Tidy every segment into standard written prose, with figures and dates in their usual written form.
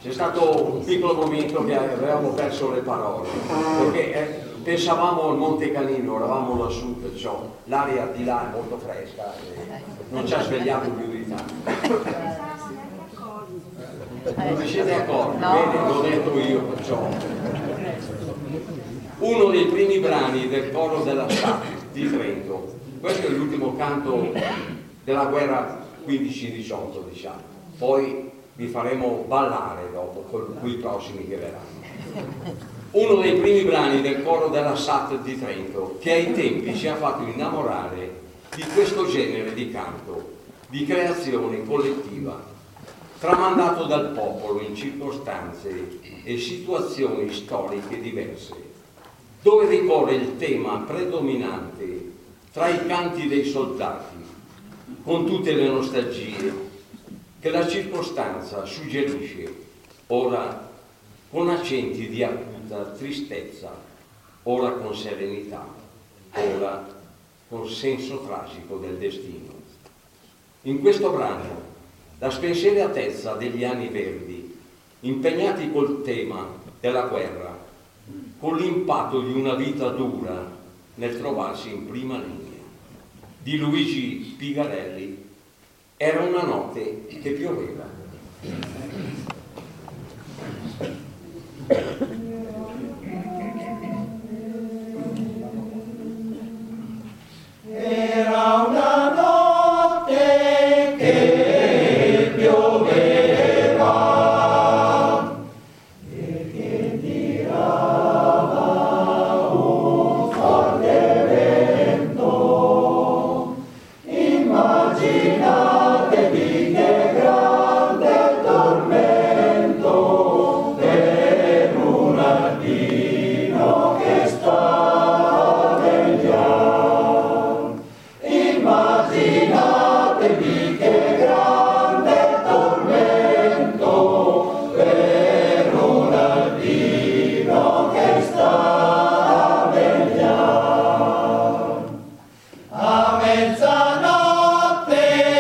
c'è stato un piccolo momento che avevamo perso le parole, perché pensavamo al Monte Canino, eravamo lassù, perciò l'aria di là è molto fresca e non ci ha svegliato più di tanto. Non vi siete accorti? No. Bene, l'ho detto io, perciò. Uno dei primi brani del coro della SAT di Trento, questo è l'ultimo canto della guerra 15-18, diciamo, poi vi faremo ballare dopo con i prossimi che verranno. Uno dei primi brani del coro della SAT di Trento, che ai tempi ci ha fatto innamorare di questo genere di canto, di creazione collettiva, tramandato dal popolo in circostanze e situazioni storiche diverse, dove ricorre il tema predominante tra i canti dei soldati, con tutte le nostalgie che la circostanza suggerisce, ora con accenti di acuta tristezza, ora con serenità, ora con senso tragico del destino. In questo brano, la spensieratezza degli anni verdi, impegnati col tema della guerra, con l'impatto di una vita dura nel trovarsi in prima linea, di Luigi Pigarelli, era una notte che pioveva. Era una notte che pioveva e che tirava un forte vento. Immaginatevi che grande tormento per un alpino che sta vegliando. Immaginatevi che grande tormento per un alpino che sta vegliando. A mezzanotte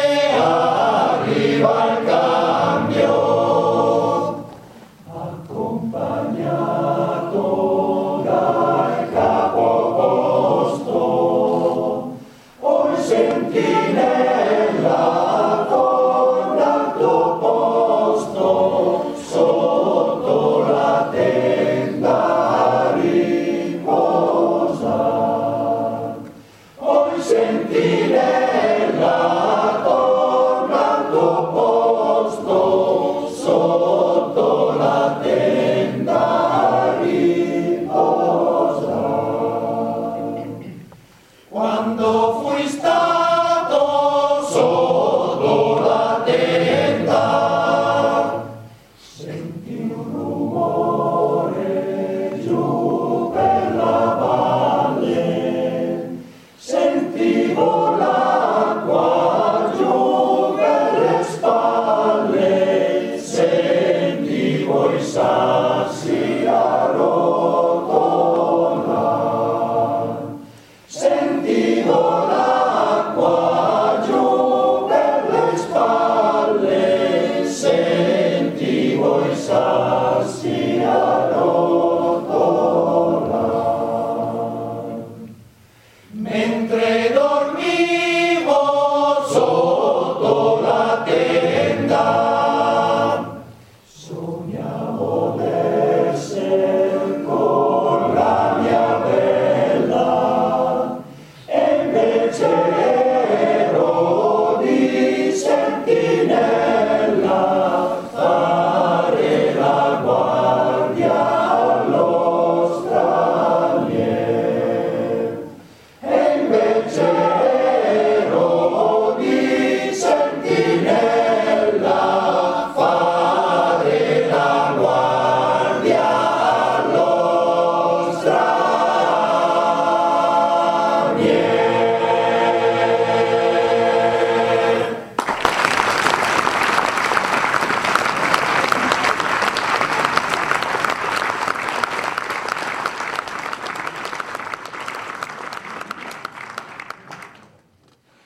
arriva il cambio, accompagnato dal capoposto. Oi sentinella torna al tuo posto, sotto la tenda a riposar. Oi sentinella torna al tuo posto, sotto la tenda a riposar. Quando fui stato sotto la tenda, senti un rumore giù per la valle, sentivo l'acqua giù per le spalle, sentivo i sassi a rotolare. Sentivo l'acqua giù per le spalle, sentivo i sassi